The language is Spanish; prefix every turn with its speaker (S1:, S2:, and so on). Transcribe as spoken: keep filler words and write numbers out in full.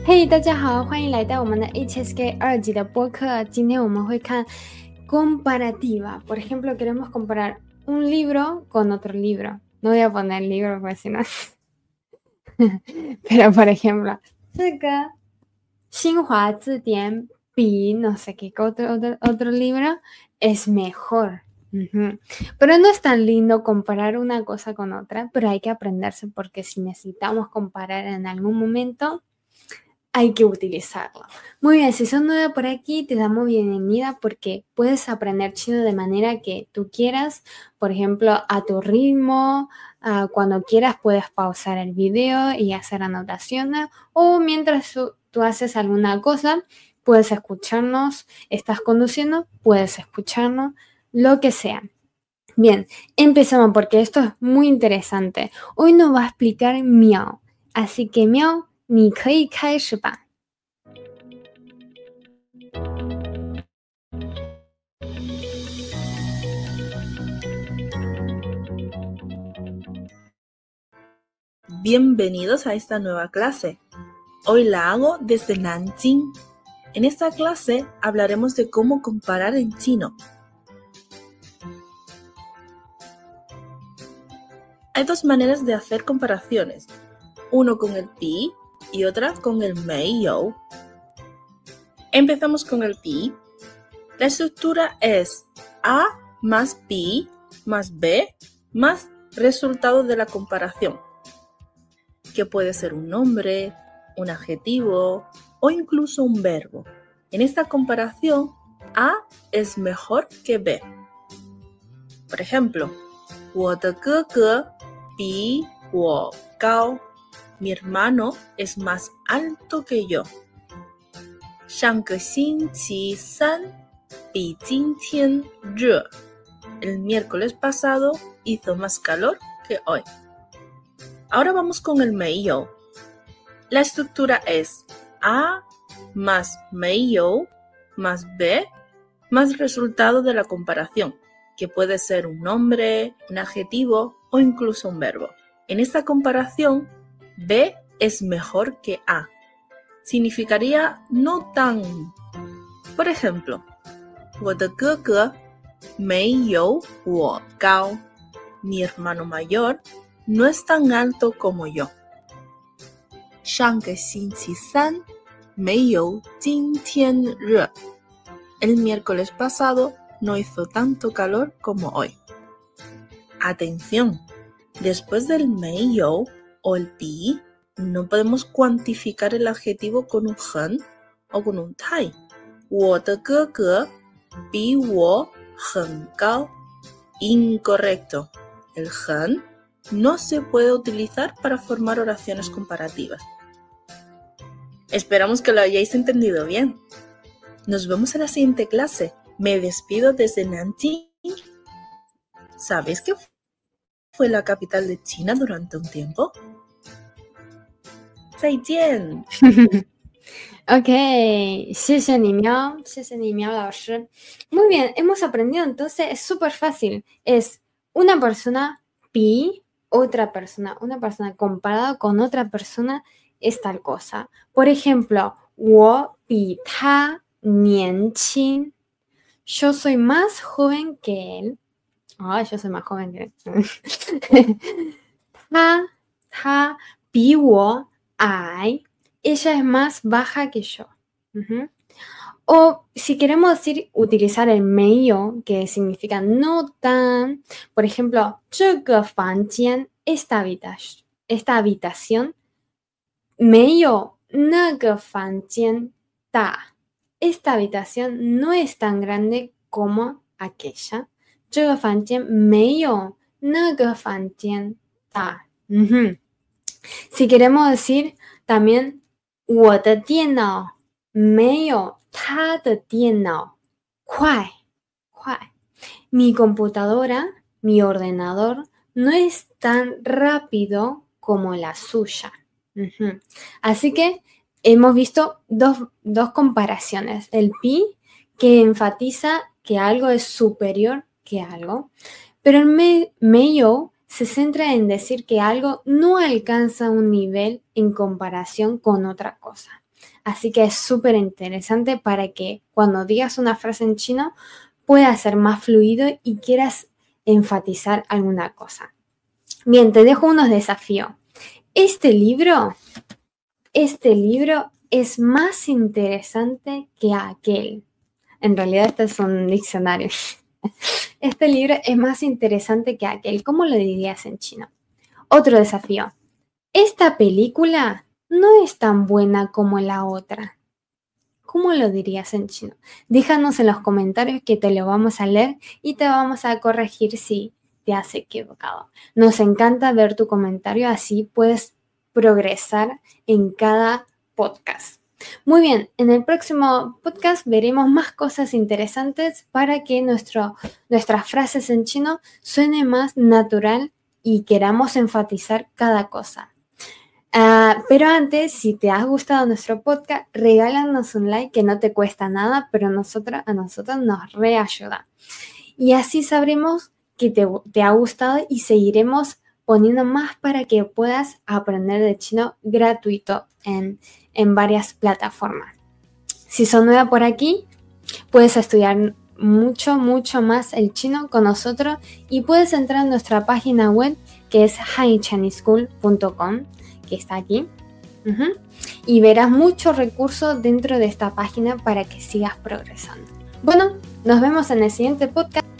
S1: 嘿，大家好，欢迎来到我们的 H S K 二级的播客。今天我们会看 comparativa. Por ejemplo, queremos comparar un libro con otro libro. No voy a poner libro porque si no. Pero por ejemplo, 这个新华字典比 no sé qué otro, otro, otro libro es mejor. Uh-huh. Pero no es tan lindo comparar una cosa con otra, pero hay que aprenderse porque si necesitamos comparar en algún momento, hay que utilizarlo. Muy bien, si sos nueva por aquí, te damos bienvenida porque puedes aprender chino de manera que tú quieras, por ejemplo, a tu ritmo, uh, cuando quieras puedes pausar el video y hacer anotaciones, o mientras tú, tú haces alguna cosa, puedes escucharnos, estás conduciendo, puedes escucharnos, lo que sea. Bien, empezamos porque esto es muy interesante. Hoy nos va a explicar Miao, así que Miao, 你可以开始吧。
S2: Bienvenidos a esta nueva clase. Hoy la hago desde Nanjing. En esta clase hablaremos de cómo comparar en chino. Hay dos maneras de hacer comparaciones, uno con el pi y otra con el meiyou. Empezamos con el pi. La estructura es A más pi más B más resultado de la comparación, que puede ser un nombre, un adjetivo o incluso un verbo. En esta comparación, A es mejor que B. Por ejemplo, 我的哥哥比我高. Mi hermano es más alto que yo. 上个星期三比今天热. El miércoles pasado hizo más calor que hoy. Ahora vamos con el meiyou. La estructura es A más meiyou más B más resultado de la comparación, que puede ser un nombre, un adjetivo o incluso un verbo. En esta comparación, B es mejor que A. Significaría no tan. Por ejemplo, 我的哥哥没有我高. Mi hermano mayor no es tan alto como yo. 上个星期三没有今天热. El miércoles pasado no hizo tanto calor como hoy. Atención, después del meiyou o el pi, no podemos cuantificar el adjetivo con un hen o con un tai. 我的哥哥比我很高. Incorrecto. El hen no se puede utilizar para formar oraciones comparativas. Esperamos que lo hayáis entendido bien. Nos vemos en la siguiente clase. Me despido desde Nanjing. ¿Sabéis que fue la capital de China durante un tiempo? 再见.
S1: Ok, 谢谢你喵，谢谢你喵老师。Muy bien, hemos aprendido entonces, es súper fácil. Es una persona pi, otra persona, una persona comparada con otra persona es tal cosa. Por ejemplo, 我比他年轻. Yo soy más joven que él. Ah, yo soy más joven que él. 他他比我矮. Ella es más baja que yo. Uh-huh. O si queremos decir, utilizar el meiyou, que significa no tan, por ejemplo, 这个房间, esta habitación, esta habitación, 没有那个房间大. Esta habitación no es tan grande como aquella. 这个房间没有那个房间大. Uh-huh. Si queremos decir también, 我的电脑没有他的电脑快快. Mi computadora, mi ordenador, no es tan rápido como la suya. Uh-huh. Así que hemos visto dos, dos comparaciones. El pi, que enfatiza que algo es superior que algo, pero el me, meiyou se centra en decir que algo no alcanza un nivel en comparación con otra cosa. Así que es súper interesante para que cuando digas una frase en chino pueda ser más fluido y quieras enfatizar alguna cosa. Bien, te dejo unos desafíos. Este libro, este libro es más interesante que aquel. En realidad este es un diccionario. Este libro es más interesante que aquel. ¿Cómo lo dirías en chino? Otro desafío. Esta película no es tan buena como la otra. ¿Cómo lo dirías en chino? Déjanos en los comentarios que te lo vamos a leer y te vamos a corregir si te has equivocado. Nos encanta ver tu comentario, así puedes progresar en cada podcast. Muy bien, en el próximo podcast veremos más cosas interesantes para que nuestro, nuestras frases en chino suenen más natural y queramos enfatizar cada cosa. Uh, pero antes, si te ha gustado nuestro podcast, regálanos un like que no te cuesta nada, pero nosotros, a nosotros nos reayuda. Y así sabremos que te, te ha gustado y seguiremos poniendo más para que puedas aprender de chino gratuito en, en varias plataformas. Si sos nueva por aquí, puedes estudiar mucho, mucho más el chino con nosotros y puedes entrar en nuestra página web que es hi chinese school punto com, que está aquí. Uh-huh. Y verás muchos recursos dentro de esta página para que sigas progresando. Bueno, nos vemos en el siguiente podcast.